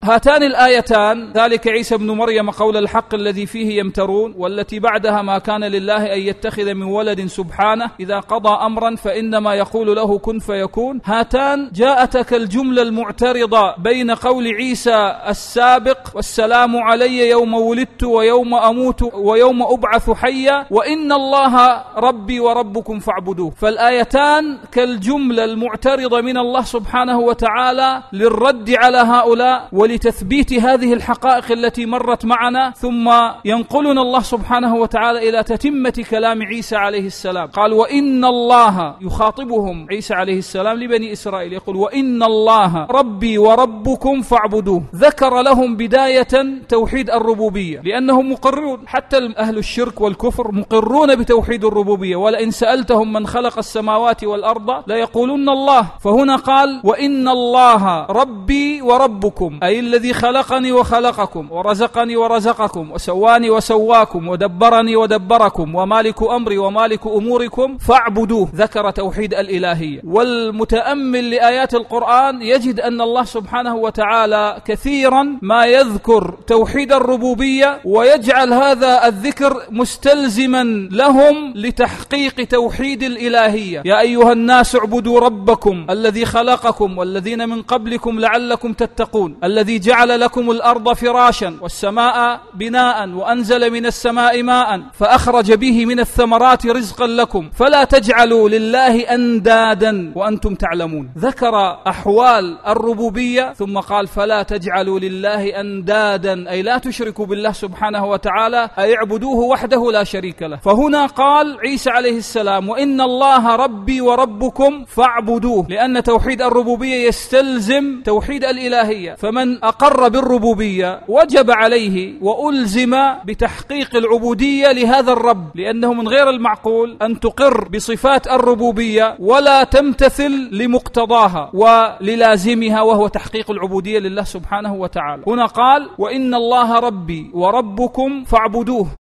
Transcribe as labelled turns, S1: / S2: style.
S1: هاتان الآيتان، ذلك عيسى ابن مريم قول الحق الذي فيه يمترون، والتي بعدها ما كان لله أن يتخذ من ولد سبحانه إذا قضى أمرا فإنما يقول له كن فيكون، هاتان جاءتك الجملة المعترضة بين قول عيسى السابق والسلام علي يوم ولدت ويوم أموت ويوم أبعث حيا وإن الله ربي وربكم فاعبدوه. فالآيتان كالجملة المعترضة من الله سبحانه وتعالى للرد على هؤلاء ولتثبيت هذه الحقائق التي مرت معنا، ثم ينقلنا الله سبحانه وتعالى إلى تتمة كلام عيسى عليه السلام. قال وإن الله، يخاطبهم عيسى عليه السلام لبني إسرائيل، يقول وإن الله ربي وربكم فاعبدوه. ذكر لهم بداية توحيد الربوبية، لأنهم مقرون، حتى أهل الشرك والكفر مقرون بتوحيد الربوبية، ولئن سألتهم من خلق السماوات والأرض ليقولون الله. فهنا قال وإن الله ربي وربكم، أي الذي خلقني وخلقكم ورزقني ورزقكم وسواني وسواكم ودبرني ودبركم ومالك أمري ومالك أموركم فاعبدوه. ذكر توحيد الإلهية. والمتأمل لآيات القرآن يجد أن الله سبحانه وتعالى كثيرا ما يذكر توحيد الربوبية ويجعل هذا الذكر مستلزما لهم لتحقيق توحيد الإلهية. يا أيها الناس اعبدوا ربكم الذي خلقكم والذين من قبلكم لعلكم تتقون، الذي جعل لكم الأرض فراشا والسماء بناء وأنزل من السماء ماء فأخرج به من الثمرات رزقا لكم فلا تجعلوا لله أندادا وأنتم تعلمون. ذكر أحوال الربوبية ثم قال فلا تجعلوا لله أندادا، أي لا تشركوا بالله سبحانه وتعالى، أي اعبدوه وحده لا شريك له. فهنا قال عيسى عليه السلام وإن الله ربي وربكم فاعبدوه، لأن توحيد الربوبية يستلزم توحيد الإلهية، فمن أقر بالربوبية وجب عليه وألزم بتحقيق العبودية لهذا الرب، لأنه من غير المعقول أن تقر بصفات الربوبية ولا تمتثل لمقتضاها وللازمها وهو تحقيق العبودية لله سبحانه وتعالى. هنا قال وإن الله ربي وربكم فاعبدوه.